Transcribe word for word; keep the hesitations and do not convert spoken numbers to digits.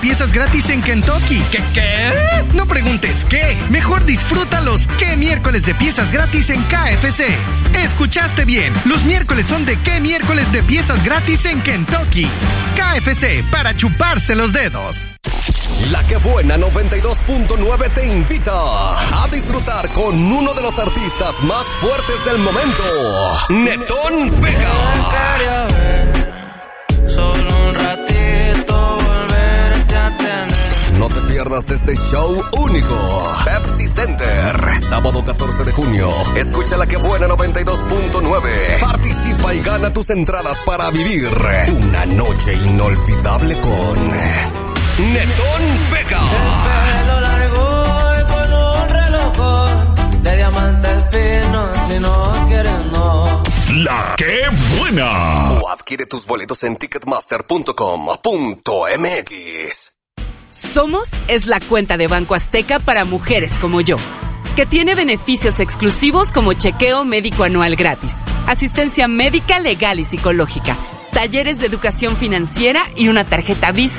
Piezas gratis en Kentucky. ¿Qué, qué? No preguntes qué. Mejor disfruta los qué miércoles de piezas gratis en K F C. Escuchaste bien. Los miércoles son de qué miércoles de piezas gratis en Kentucky. K F C, para chuparse los dedos. La Que Buena noventa y dos punto nueve te invita a disfrutar con uno de los artistas más fuertes del momento, Netón Vega. Solo un ratito volverte a tener. No te pierdas de este show único. Pepsi Center, sábado catorce de junio. Escucha La Que Buena noventa y dos punto nueve. Participa y gana tus entradas para vivir una noche inolvidable con Netón Vega. El pelo largo y con un reloj de diamantes finos, si no quieres no. La Que Buena. O adquiere tus boletos en ticketmaster punto com punto m x. Somos es la cuenta de Banco Azteca para mujeres como yo, que tiene beneficios exclusivos como chequeo médico anual gratis, asistencia médica legal y psicológica, talleres de educación financiera y una tarjeta Visa